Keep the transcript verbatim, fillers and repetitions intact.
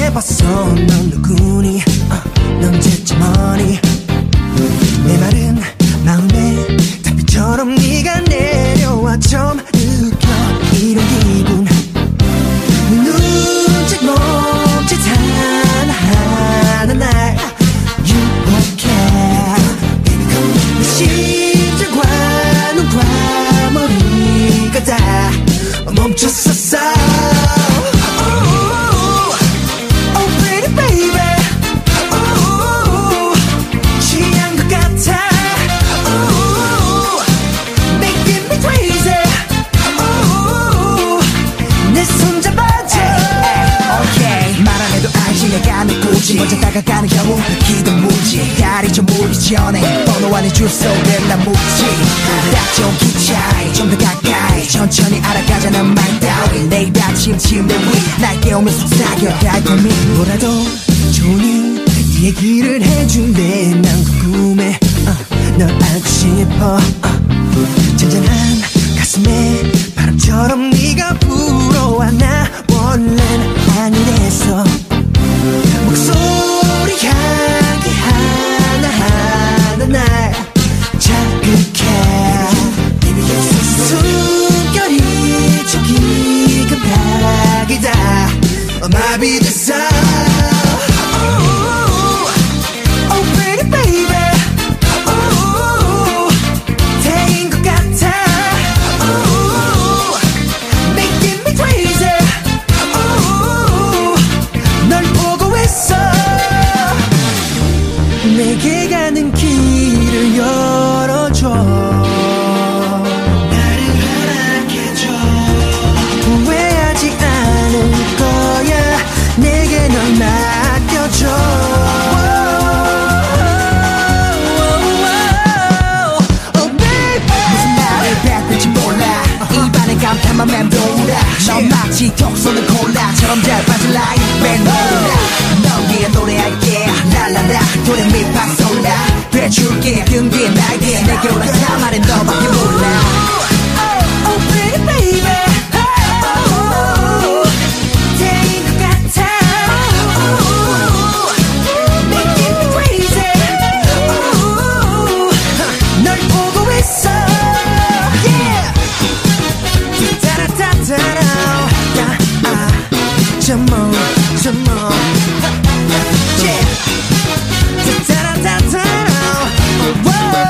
해봤어. 넌 누구니? uh, 넌 대체 뭐니? 내 말은 마음에 달빛처럼 네가 내려와 처음 느껴 이런 기분. 눈짓 몸짓 하나하나 날 유혹해. Baby come 내 심장과 눈과 머리가 다 멈췄었어. 먼저 다가가는 경우 기도 무지. 다리 좀 모이기 전에 번호 안에 주소를 난 묻지. 딱 좋은 기차에 좀 더 가까이 천천히 알아가자는 말 따위. 내일 아침 침대 위 날 깨우면서 속삭여 달콤히. 뭐라도 좋으니 이 얘기를 해줄래. 난 궁금해. uh, 널 알고 싶어. uh, 잔잔한 가슴에 바람처럼 네가 불어와. 나 원래는 아니랬어. 목소리 향기 하나하나 날 자극해. 숨결이 저기 급하게 다 마비됐어. Oh pretty baby, oh 대인 것 같아. Oh making me crazy. 내게 가는 길을 열어줘. 나를 허락해줘. 후회하지 않을 거야. 내게 널 맡겨줘. Oh baby, 무슨 말을 바꿀지 몰라. 입안에 감탄만 맴돌아. 넌 마치 독소는 콜라처럼 잘 빠질 라인 몰라. 너기에 노래할게. 랄랄라 도레미파솔라 돼줄게 등 뒤에 날개. 내게 오라사 말은 너밖에 몰라. Oh pretty baby, oh 대인 것 같아. Oh making me crazy. Oh 널 보고 있어. Yeah 따라따따라. Come on, come on.